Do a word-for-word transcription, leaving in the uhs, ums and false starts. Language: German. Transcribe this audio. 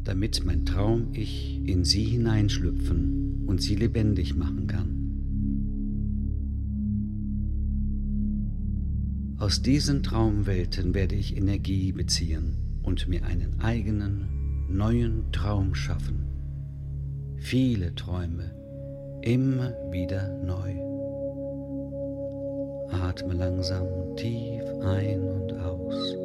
damit mein Traum-Ich in sie hineinschlüpfen und sie lebendig machen kann. Aus diesen Traumwelten werde ich Energie beziehen und mir einen eigenen, neuen Traum schaffen. Viele Träume, immer wieder neu. Atme langsam tief ein und aus.